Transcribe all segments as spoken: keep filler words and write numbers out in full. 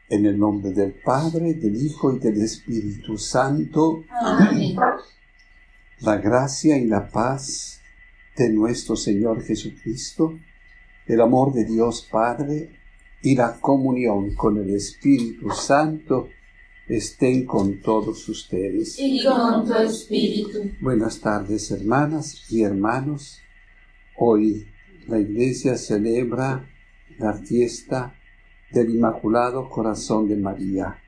En el nombre del Padre, del Hijo y del Espíritu Santo. Amén. La gracia y la paz de nuestro Señor Jesucristo, el amor de Dios Padre y la comunión con el Espíritu Santo estén con todos ustedes. Y con tu espíritu. Buenas tardes, hermanas y hermanos. Hoy la Iglesia celebra la fiesta del Inmaculado Corazón de María.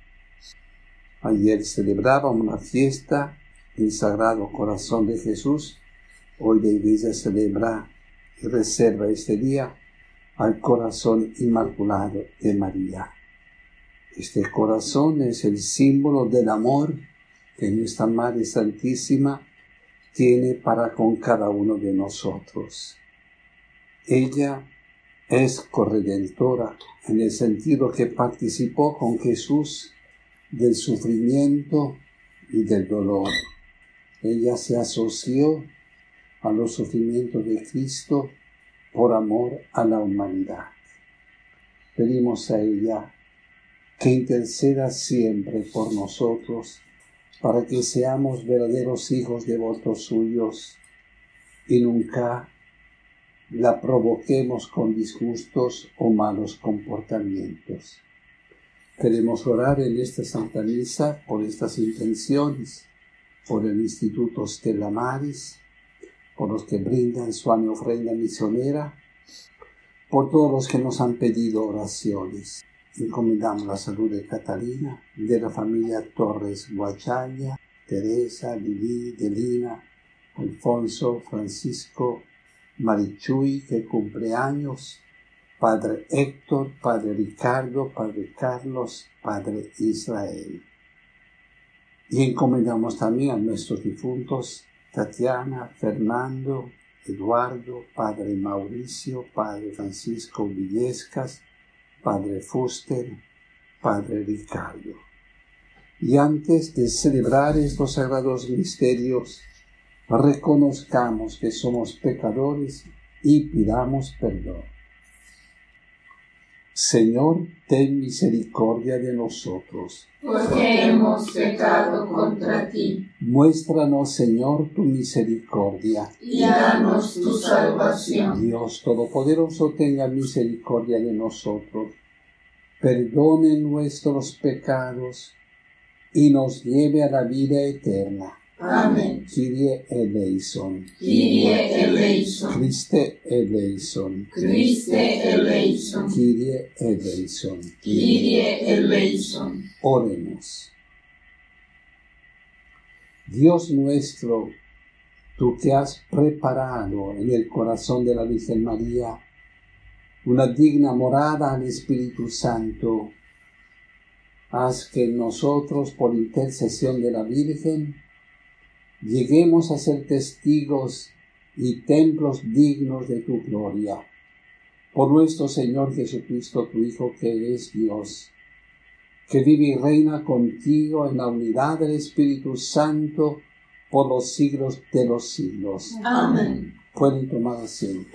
Ayer celebrábamos la fiesta del Sagrado Corazón de Jesús. Hoy la Iglesia celebra y reserva este día al Corazón Inmaculado de María. Este corazón es el símbolo del amor que nuestra Madre Santísima tiene para con cada uno de nosotros. Ella es corredentora en el sentido que participó con Jesús del sufrimiento y del dolor. Ella se asoció a los sufrimientos de Cristo por amor a la humanidad. Pedimos a ella que interceda siempre por nosotros para que seamos verdaderos hijos devotos suyos y nunca la provoquemos con disgustos o malos comportamientos. Queremos orar en esta Santa Misa por estas intenciones, por el Instituto Stella Maris, por los que brindan su ofrenda misionera, por todos los que nos han pedido oraciones. Encomendamos la salud de Catalina, de la familia Torres Guachalla, Teresa, Lili, Delina, Alfonso, Francisco, Marichuy, que cumple años, Padre Héctor, Padre Ricardo, Padre Carlos, Padre Israel. Y encomendamos también a nuestros difuntos, Tatiana, Fernando, Eduardo, Padre Mauricio, Padre Francisco Villescas, Padre Fuster, Padre Ricardo. Y antes de celebrar estos sagrados misterios, reconozcamos que somos pecadores y pidamos perdón. Señor, ten misericordia de nosotros, porque hemos pecado contra ti. Muéstranos, Señor, tu misericordia, y danos tu salvación. Dios Todopoderoso, tenga misericordia de nosotros, perdone nuestros pecados y nos lleve a la vida eterna. Amén. Kyrie eleison. Kyrie eleison. Christe eleison. Christe eleison. Kyrie eleison. Kyrie eleison. Oremos. Dios nuestro, tú que has preparado en el corazón de la Virgen María una digna morada al Espíritu Santo, haz que nosotros, por intercesión de la Virgen, lleguemos a ser testigos y templos dignos de tu gloria. Por nuestro Señor Jesucristo, tu Hijo, que es Dios, que vive y reina contigo en la unidad del Espíritu Santo por los siglos de los siglos. Amén. Pueden tomar asiento.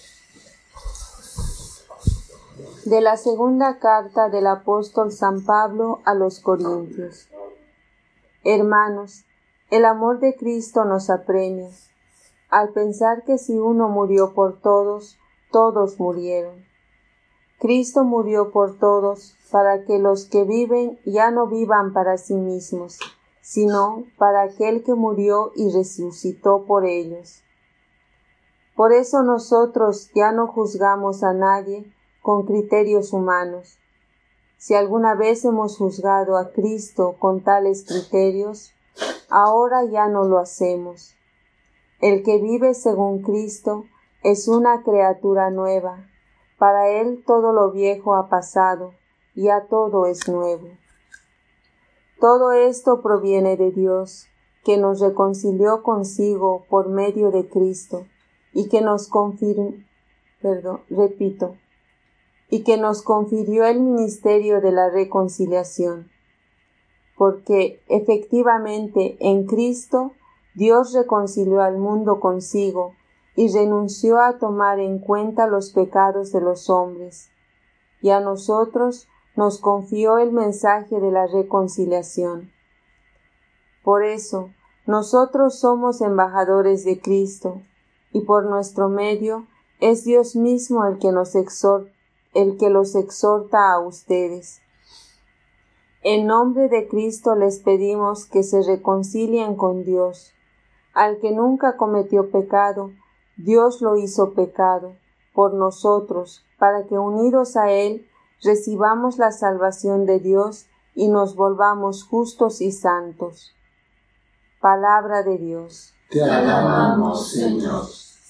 De la segunda carta del apóstol San Pablo a los Corintios. Hermanos, el amor de Cristo nos apremia, al pensar que si uno murió por todos, todos murieron. Cristo murió por todos, para que los que viven ya no vivan para sí mismos, sino para aquel que murió y resucitó por ellos. Por eso nosotros ya no juzgamos a nadie con criterios humanos. Si alguna vez hemos juzgado a Cristo con tales criterios, ahora ya no lo hacemos. El que vive según Cristo es una criatura nueva. Para él todo lo viejo ha pasado, ya todo es nuevo. Todo esto proviene de Dios, que nos reconcilió consigo por medio de Cristo, y que nos confirmó, perdón, repito, y que nos confirió el ministerio de la reconciliación. Porque efectivamente en Cristo Dios reconcilió al mundo consigo y renunció a tomar en cuenta los pecados de los hombres, y a nosotros nos confió el mensaje de la reconciliación. Por eso, nosotros somos embajadores de Cristo, y por nuestro medio es Dios mismo el que nos exhorta, el que los exhorta a ustedes. En nombre de Cristo les pedimos que se reconcilien con Dios. Al que nunca cometió pecado, Dios lo hizo pecado por nosotros, para que unidos a Él recibamos la salvación de Dios y nos volvamos justos y santos. Palabra de Dios. Te alabamos, Señor.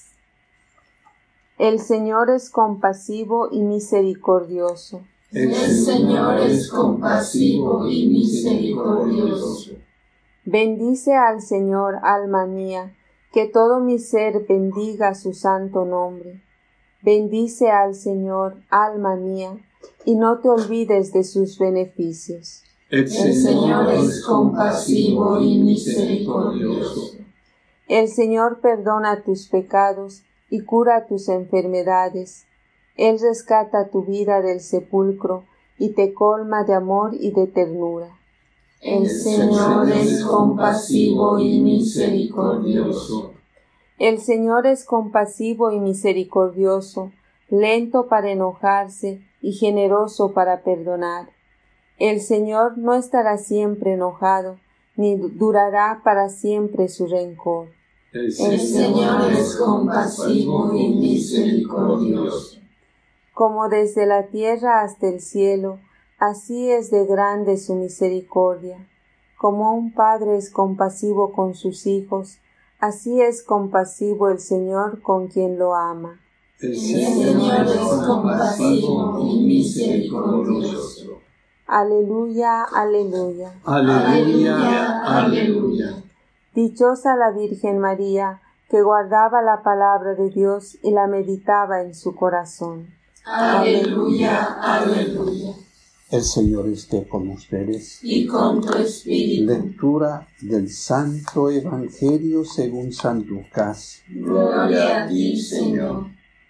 El Señor es compasivo y misericordioso. El Señor es compasivo y misericordioso. Bendice al Señor, alma mía, que todo mi ser bendiga su santo nombre. Bendice al Señor, alma mía, y no te olvides de sus beneficios. El Señor es compasivo y misericordioso. El Señor perdona tus pecados y cura tus enfermedades. Él rescata tu vida del sepulcro y te colma de amor y de ternura. El Señor es compasivo y misericordioso. El Señor es compasivo y misericordioso, lento para enojarse y generoso para perdonar. El Señor no estará siempre enojado, ni durará para siempre su rencor. El Señor es compasivo y misericordioso. Como desde la tierra hasta el cielo, así es de grande su misericordia. Como un padre es compasivo con sus hijos, así es compasivo el Señor con quien lo ama. El Señor es compasivo y misericordioso. Aleluya, aleluya. Aleluya, aleluya. Dichosa la Virgen María, que guardaba la palabra de Dios y la meditaba en su corazón. Aleluya, aleluya. El Señor esté con ustedes. Y con tu espíritu. Lectura del Santo Evangelio según San Lucas. Gloria a ti, Señor.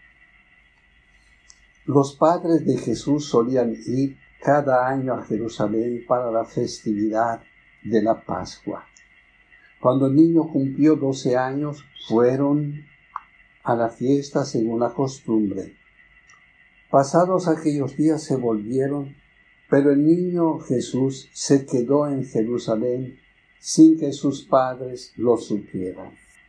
Los padres de Jesús solían ir cada año a Jerusalén para la festividad de la Pascua. Cuando el niño cumplió doce años, fueron a la fiesta según la costumbre. Pasados aquellos días se volvieron, pero el niño Jesús se quedó en Jerusalén sin que sus padres lo supieran.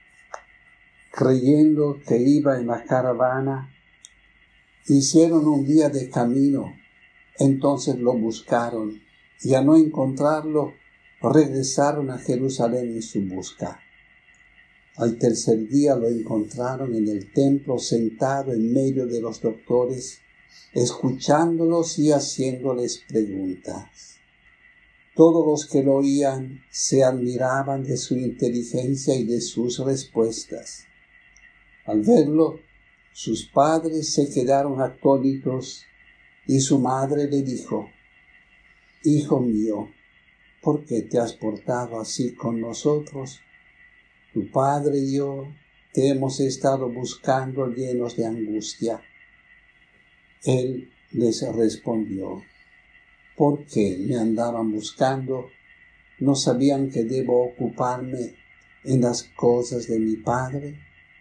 Creyendo que iba en la caravana, hicieron un día de camino. Entonces lo buscaron y al no encontrarlo, regresaron a Jerusalén en su busca. Al tercer día lo encontraron en el templo sentado en medio de los doctores, escuchándolos y haciéndoles preguntas. Todos los que lo oían se admiraban de su inteligencia y de sus respuestas. Al verlo, sus padres se quedaron atónitos y su madre le dijo: «Hijo mío, ¿por qué te has portado así con nosotros? Tu padre y yo te hemos estado buscando llenos de angustia». Él les respondió: «¿Por qué me andaban buscando? ¿No sabían que debo ocuparme en las cosas de mi padre?».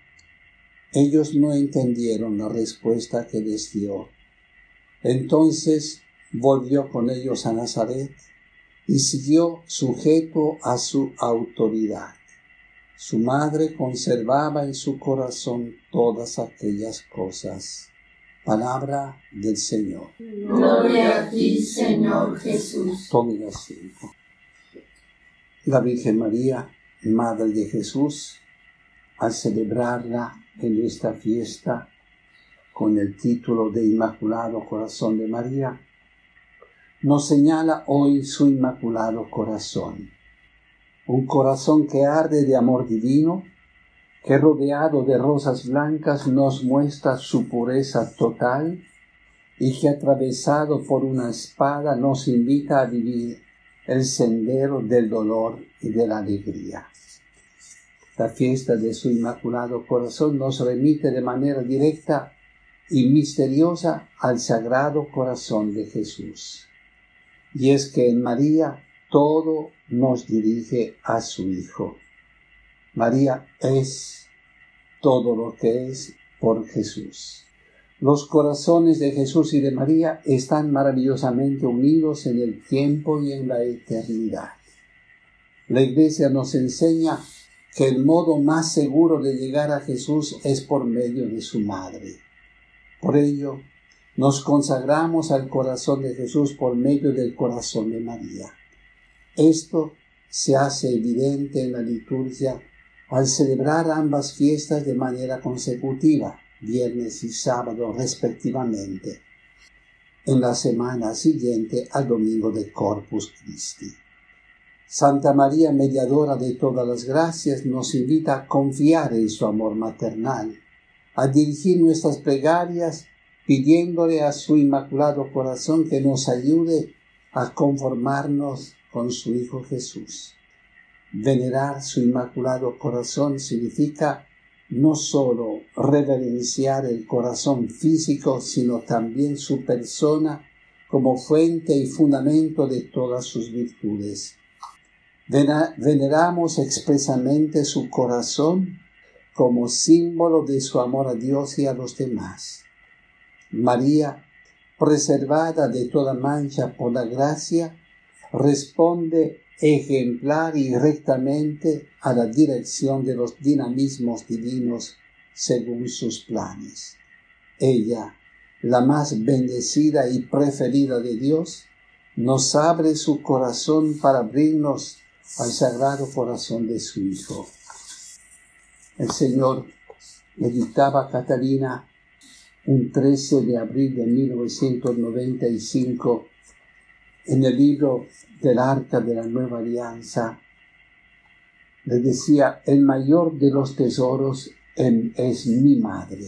Ellos no entendieron la respuesta que les dio. Entonces volvió con ellos a Nazaret y siguió sujeto a su autoridad. Su madre conservaba en su corazón todas aquellas cosas. Palabra del Señor. Gloria a ti, Señor Jesús. Tomen asiento. La Virgen María, Madre de Jesús, al celebrarla en esta fiesta con el título de Inmaculado Corazón de María, nos señala hoy su Inmaculado Corazón. Un corazón que arde de amor divino, que rodeado de rosas blancas nos muestra su pureza total y que atravesado por una espada nos invita a vivir el sendero del dolor y de la alegría. La fiesta de su Inmaculado Corazón nos remite de manera directa y misteriosa al Sagrado Corazón de Jesús. y es que en María todo nos dirige a su Hijo. María es todo lo que es por Jesús. Los corazones de Jesús y de María están maravillosamente unidos en el tiempo y en la eternidad. La Iglesia nos enseña que el modo más seguro de llegar a Jesús es por medio de su Madre. Por ello, nos consagramos al corazón de Jesús por medio del corazón de María. Esto se hace evidente en la liturgia al celebrar ambas fiestas de manera consecutiva, viernes y sábado respectivamente, en la semana siguiente al domingo de Corpus Christi. Santa María, mediadora de todas las gracias, nos invita a confiar en su amor maternal, a dirigir nuestras plegarias pidiéndole a su Inmaculado Corazón que nos ayude a conformarnos con su Hijo Jesús. Venerar su Inmaculado Corazón significa no solo reverenciar el corazón físico, sino también su persona como fuente y fundamento de todas sus virtudes. Veneramos expresamente su corazón como símbolo de su amor a Dios y a los demás. María, preservada de toda mancha por la gracia, responde ejemplar y rectamente a la dirección de los dinamismos divinos según sus planes. Ella, la más bendecida y preferida de Dios, nos abre su corazón para abrirnos al Sagrado Corazón de su Hijo. El Señor le dictaba a Catalina un trece de abril de mil novecientos noventa y cinco en el libro del Arca de la Nueva Alianza. Le decía: el mayor de los tesoros es mi madre.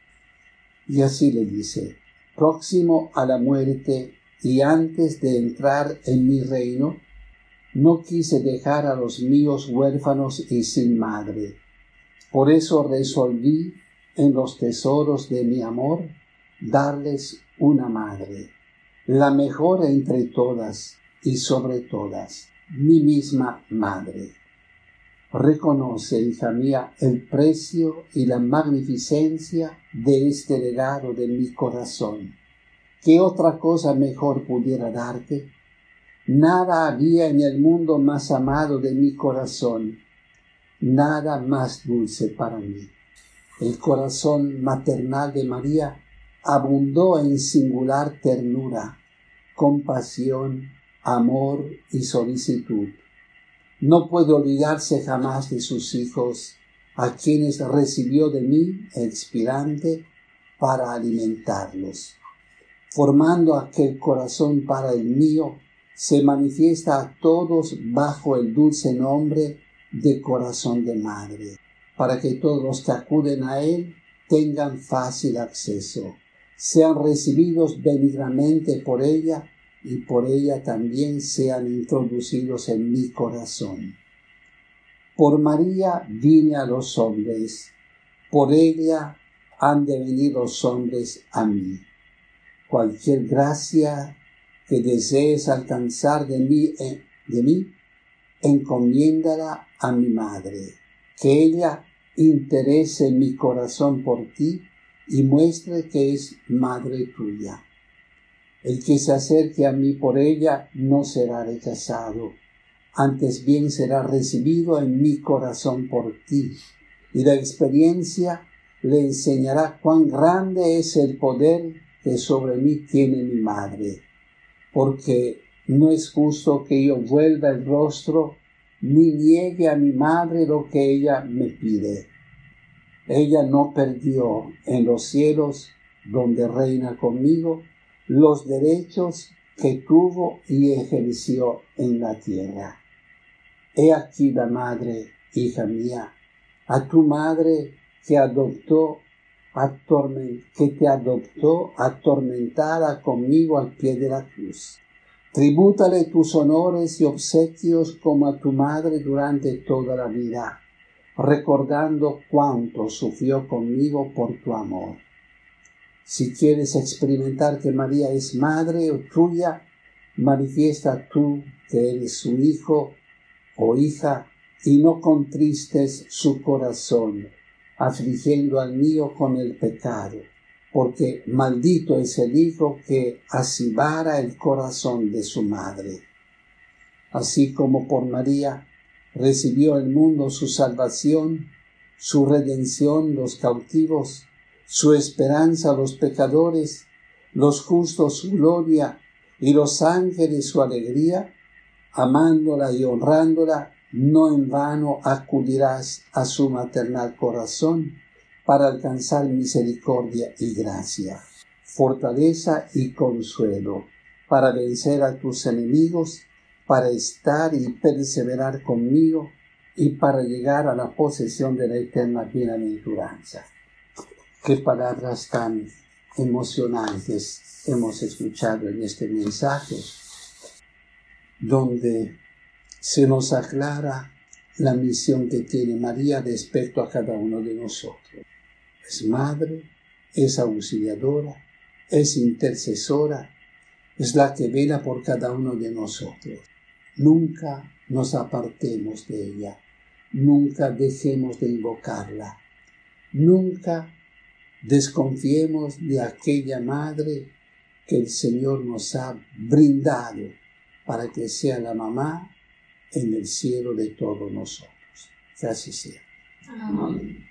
Y así le dice: próximo a la muerte y antes de entrar en mi reino, no quise dejar a los míos huérfanos y sin madre. Por eso resolví en los tesoros de mi amor darles una madre, la mejor entre todas y sobre todas, mi misma madre. Reconoce, hija mía, el precio y la magnificencia de este legado de mi corazón. ¿Qué otra cosa mejor pudiera darte? Nada había en el mundo más amado de mi corazón, nada más dulce para mí. El corazón maternal de María abundó en singular ternura, compasión, amor y solicitud. No puede olvidarse jamás de sus hijos, a quienes recibió de mí, expirante, para alimentarlos. Formando aquel corazón para el mío, se manifiesta a todos bajo el dulce nombre de corazón de madre, para que todos los que acuden a él tengan fácil acceso, sean recibidos benignamente por ella y por ella también sean introducidos en mi corazón. Por María vine a los hombres, por ella han de venir los hombres a mí. Cualquier gracia que desees alcanzar de mí, de mí, encomiéndala a mi madre, que ella interese mi corazón por ti y muestre que es madre tuya. El que se acerque a mí por ella no será rechazado, antes bien será recibido en mi corazón por ti, y la experiencia le enseñará cuán grande es el poder que sobre mí tiene mi madre, porque no es justo que yo vuelva el rostro ni niegue a mi madre lo que ella me pide. Ella no perdió en los cielos, donde reina conmigo, los derechos que tuvo y ejerció en la tierra. He aquí la madre, hija mía, a tu madre que adoptó, atorment, que te adoptó atormentada conmigo al pie de la cruz. Tribútale tus honores y obsequios como a tu madre durante toda la vida, recordando cuánto sufrió conmigo por tu amor. Si quieres experimentar que María es madre tuya, manifiesta tú que eres su hijo o hija, y no contristes su corazón, afligiendo al mío con el pecado, porque maldito es el hijo que acibara el corazón de su madre. Así como por María recibió el mundo su salvación, su redención los cautivos, su esperanza los pecadores, los justos su gloria y los ángeles su alegría, amándola y honrándola, no en vano acudirás a su maternal corazón para alcanzar misericordia y gracia, fortaleza y consuelo, para vencer a tus enemigos, para estar y perseverar conmigo y para llegar a la posesión de la eterna bienaventuranza. Qué palabras tan emocionantes hemos escuchado en este mensaje, donde se nos aclara la misión que tiene María respecto a cada uno de nosotros. Es madre, es auxiliadora, es intercesora, es la que vela por cada uno de nosotros. Nunca nos apartemos de ella, nunca dejemos de invocarla, nunca desconfiemos de aquella madre que el Señor nos ha brindado para que sea la mamá en el cielo de todos nosotros. Que así sea. Amén.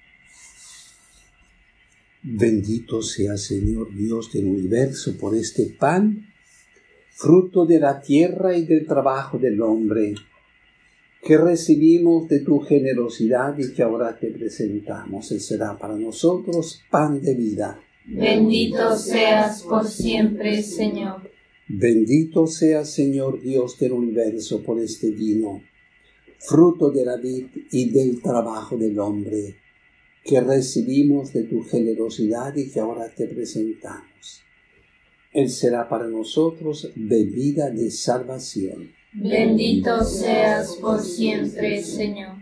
Bendito sea, Señor Dios del universo, por este pan, fruto de la tierra y del trabajo del hombre, que recibimos de tu generosidad y que ahora te presentamos. Él será para nosotros pan de vida. Bendito seas por siempre, Señor. Bendito sea, Señor Dios del universo, por este vino, fruto de la vid y del trabajo del hombre, que recibimos de tu generosidad y que ahora te presentamos. Él será para nosotros bebida de salvación. Bendito seas por siempre, Señor.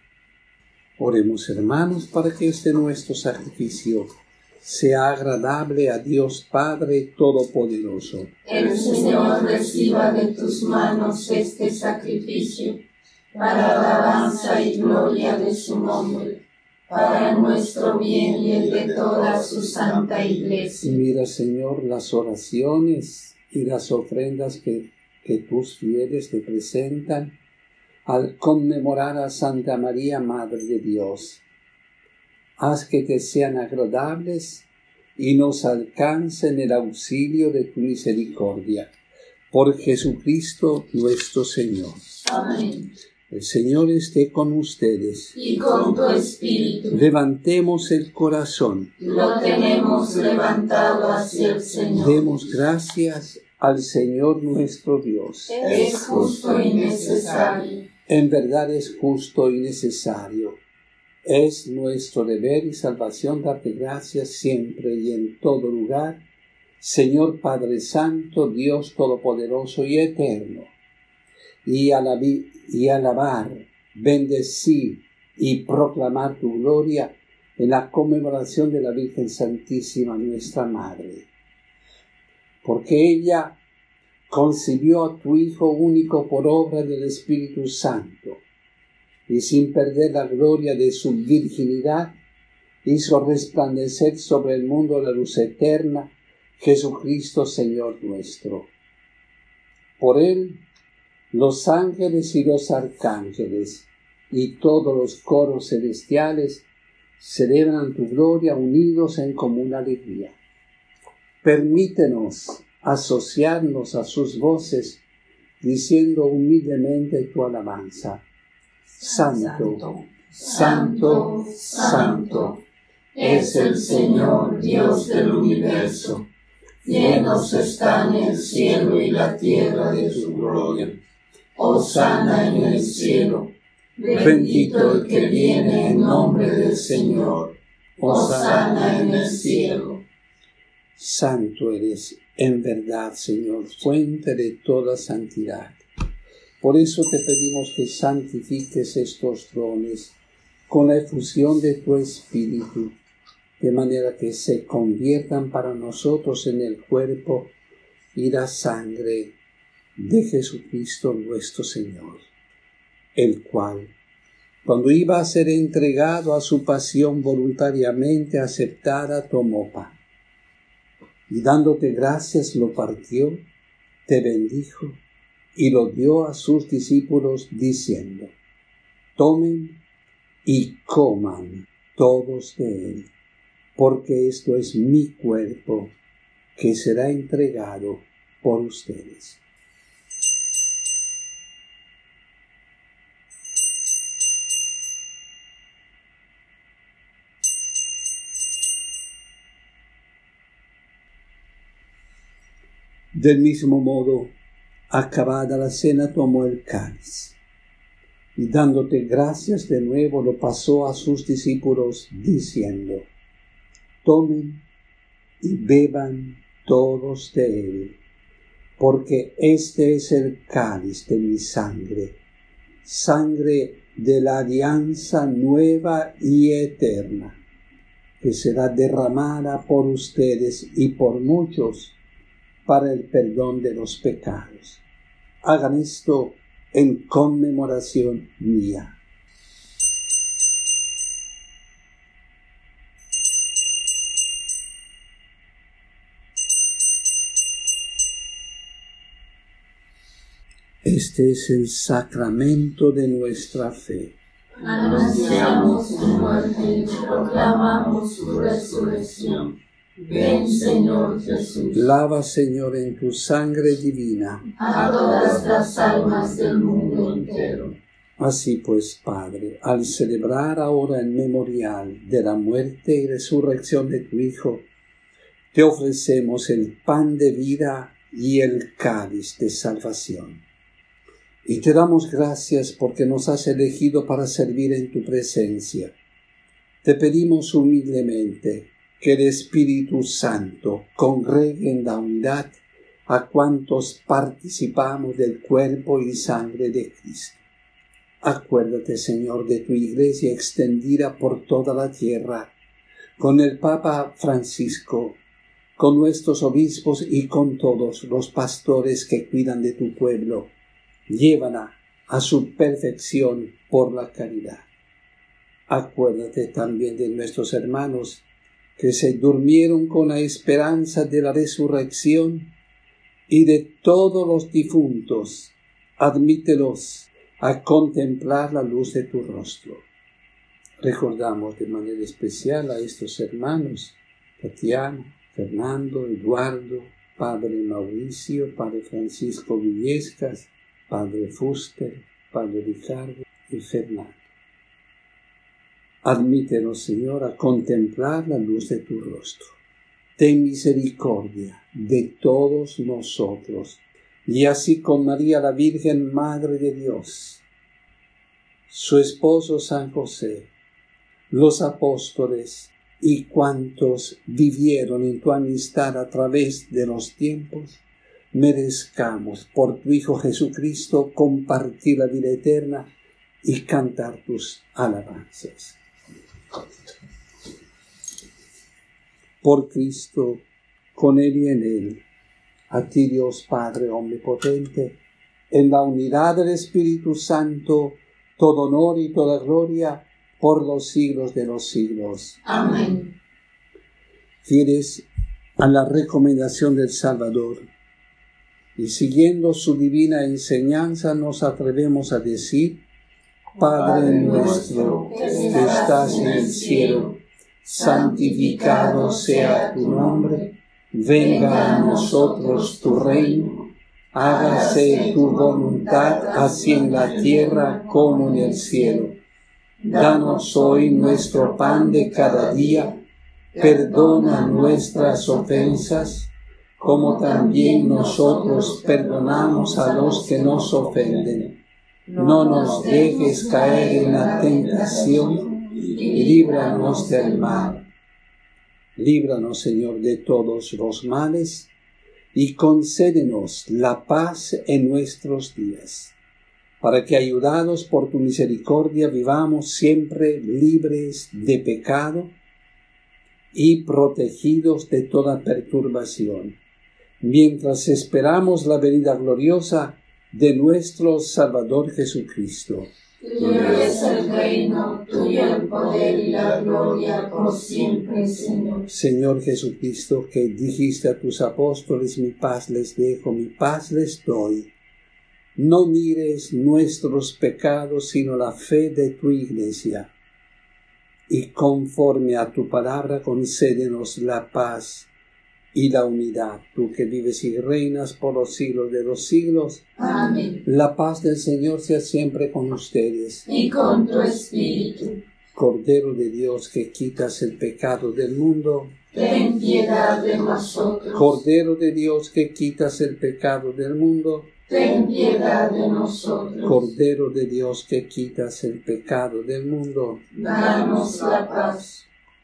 Oremos, hermanos, para que este nuestro sacrificio sea agradable a Dios Padre Todopoderoso. El Señor reciba de tus manos este sacrificio, para alabanza y gloria de su nombre, para nuestro bien y el de toda su santa Iglesia. Mira, Señor, las oraciones y las ofrendas que, que tus fieles te presentan al conmemorar a Santa María, Madre de Dios. Haz que te sean agradables y nos alcancen el auxilio de tu misericordia. Por Jesucristo nuestro Señor. Amén. El Señor esté con ustedes. Y con tu espíritu. Levantemos el corazón. Lo tenemos levantado hacia el Señor. Demos gracias al Señor nuestro Dios. Es justo y necesario. En verdad es justo y necesario. Es nuestro deber y salvación darte gracias siempre y en todo lugar, Señor Padre Santo, Dios Todopoderoso y Eterno, y, alabi, y alabar, bendecir y proclamar tu gloria en la conmemoración de la Virgen Santísima, nuestra Madre. Porque ella concibió a tu Hijo único por obra del Espíritu Santo, y sin perder la gloria de su virginidad, hizo resplandecer sobre el mundo la luz eterna, Jesucristo Señor nuestro. Por él, los ángeles y los arcángeles y todos los coros celestiales celebran tu gloria unidos en común alegría. Permítenos asociarnos a sus voces, diciendo humildemente tu alabanza. Santo, santo, santo, es el Señor Dios del universo. Llenos están el cielo y la tierra de su gloria. Hosana en el cielo. Bendito el que viene en nombre del Señor. Hosana en el cielo. Santo eres, en verdad, Señor, fuente de toda santidad. Por eso te pedimos que santifiques estos dones con la efusión de tu Espíritu, de manera que se conviertan para nosotros en el cuerpo y la sangre de Jesucristo nuestro Señor, el cual, cuando iba a ser entregado a su pasión voluntariamente aceptada, tomó pan, y dándote gracias lo partió, te bendijo, y lo dio a sus discípulos diciendo: tomen y coman todos de él, porque esto es mi cuerpo, que será entregado por ustedes. Del mismo modo, acabada la cena, tomó el cáliz, y dándote gracias de nuevo lo pasó a sus discípulos, diciendo: tomen y beban todos de él, porque este es el cáliz de mi sangre, sangre de la alianza nueva y eterna, que será derramada por ustedes y por muchos para el perdón de los pecados. Hagan esto en conmemoración mía. Este es el sacramento de nuestra fe. Anunciamos su muerte y proclamamos su resurrección. Ven, Señor Jesús. Lava, Señor, en tu sangre divina a todas las almas del mundo entero. Así pues, Padre, al celebrar ahora el memorial de la muerte y resurrección de tu Hijo, te ofrecemos el pan de vida y el cáliz de salvación. Y te damos gracias porque nos has elegido para servir en tu presencia. Te pedimos humildemente que el Espíritu Santo congregue en la unidad a cuantos participamos del cuerpo y sangre de Cristo. Acuérdate, Señor, de tu Iglesia extendida por toda la tierra, con el Papa Francisco, con nuestros obispos y con todos los pastores que cuidan de tu pueblo. Llévala a su perfección por la caridad. Acuérdate también de nuestros hermanos que se durmieron con la esperanza de la resurrección, y de todos los difuntos, admítelos a contemplar la luz de tu rostro. Recordamos de manera especial a estos hermanos, Tatiana, Fernando, Eduardo, Padre Mauricio, Padre Francisco Villescas, Padre Fuster, Padre Ricardo y Fernando. Admítenos, Señor, a contemplar la luz de tu rostro. Ten misericordia de todos nosotros, y así con María la Virgen, Madre de Dios, su esposo San José, los apóstoles y cuantos vivieron en tu amistad a través de los tiempos, merezcamos por tu Hijo Jesucristo compartir la vida eterna y cantar tus alabanzas. Por Cristo, con Él y en Él, a ti Dios Padre Omnipotente, en la unidad del Espíritu Santo, todo honor y toda gloria por los siglos de los siglos. Amén. Fieles a la recomendación del Salvador, y siguiendo su divina enseñanza, nos atrevemos a decir: Padre nuestro que estás en el cielo, santificado sea tu nombre, venga a nosotros tu reino, hágase tu voluntad así en la tierra como en el cielo. Danos hoy nuestro pan de cada día, perdona nuestras ofensas, como también nosotros perdonamos a los que nos ofenden. No nos dejes caer en la tentación, y líbranos del mal. Líbranos, Señor, de todos los males, y concédenos la paz en nuestros días, para que, ayudados por tu misericordia, vivamos siempre libres de pecado y protegidos de toda perturbación, mientras esperamos la venida gloriosa de nuestro Salvador Jesucristo. Tuyo es el reino, tuyo el poder y la gloria por siempre, Señor. Señor Jesucristo, que dijiste a tus apóstoles, mi paz les dejo, mi paz les doy. No mires nuestros pecados, sino la fe de tu Iglesia. Y conforme a tu palabra, concédenos la paz y la unidad, tú que vives y reinas por los siglos de los siglos. Amén. La paz del Señor sea siempre con ustedes. Y con tu espíritu. Cordero de Dios, que quitas el pecado del mundo, ten piedad de nosotros. Cordero de Dios, que quitas el pecado del mundo, ten piedad de nosotros. Cordero de Dios, que quitas el pecado del mundo, danos la paz.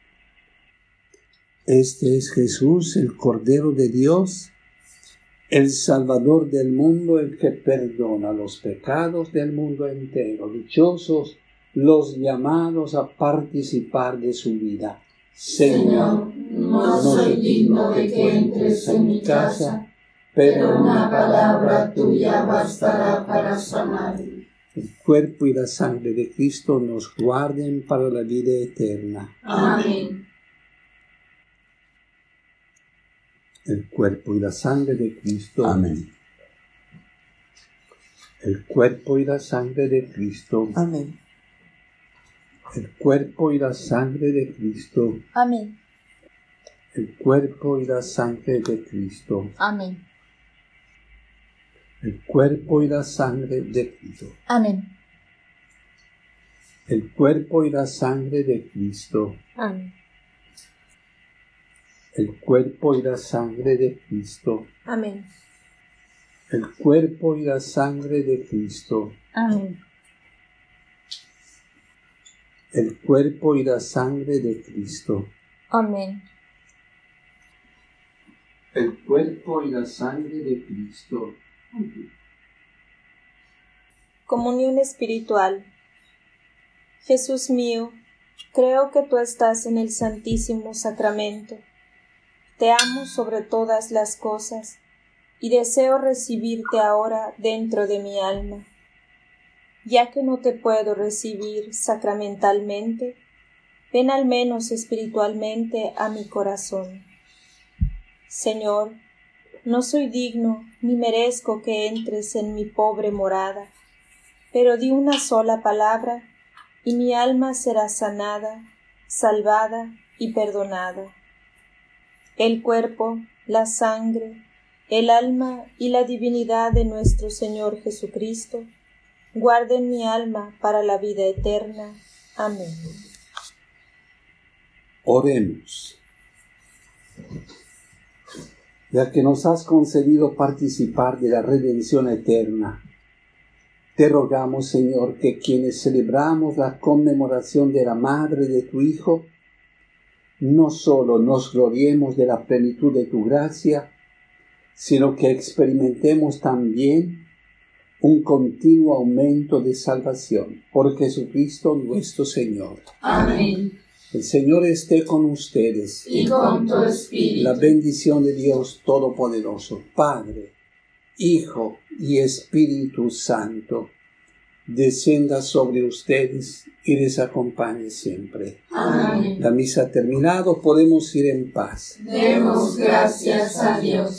Este es Jesús, el Cordero de Dios, el Salvador del mundo, el que perdona los pecados del mundo entero. Dichosos los llamados a participar de su vida. Señor, no soy digno de que entres en mi casa, pero una palabra tuya bastará para sanarme. El cuerpo y la sangre de Cristo nos guarden para la vida eterna. Amén. El cuerpo y la sangre de Cristo. Amén. El cuerpo y la sangre de Cristo. Amén. El cuerpo y la sangre de Cristo. Amén. El cuerpo y la sangre de Cristo. Amén. El cuerpo y la sangre de Cristo. Amén. El cuerpo y la sangre de Cristo. Amén. El cuerpo y la sangre de Cristo. Amén. El cuerpo y la sangre de Cristo. Amén. El cuerpo y la sangre de Cristo. Amén. El cuerpo y la sangre de Cristo. Comunión espiritual. Jesús mío, creo que tú estás en el Santísimo Sacramento. Te amo sobre todas las cosas y deseo recibirte ahora dentro de mi alma. Ya que no te puedo recibir sacramentalmente, ven al menos espiritualmente a mi corazón. Señor, no soy digno ni merezco que entres en mi pobre morada, pero di una sola palabra y mi alma será sanada, salvada y perdonada. El cuerpo, la sangre, el alma y la divinidad de nuestro Señor Jesucristo guarden mi alma para la vida eterna. Amén. Oremos. Ya que nos has concedido participar de la redención eterna, te rogamos, Señor, que quienes celebramos la conmemoración de la Madre de tu Hijo, no solo nos gloriemos de la plenitud de tu gracia, sino que experimentemos también un continuo aumento de salvación por Jesucristo nuestro Señor. Amén. El Señor esté con ustedes. Y con tu espíritu. La bendición de Dios Todopoderoso, Padre, Hijo y Espíritu Santo, descienda sobre ustedes y les acompañe siempre. Amén. La misa ha terminado, podemos ir en paz. Demos gracias a Dios.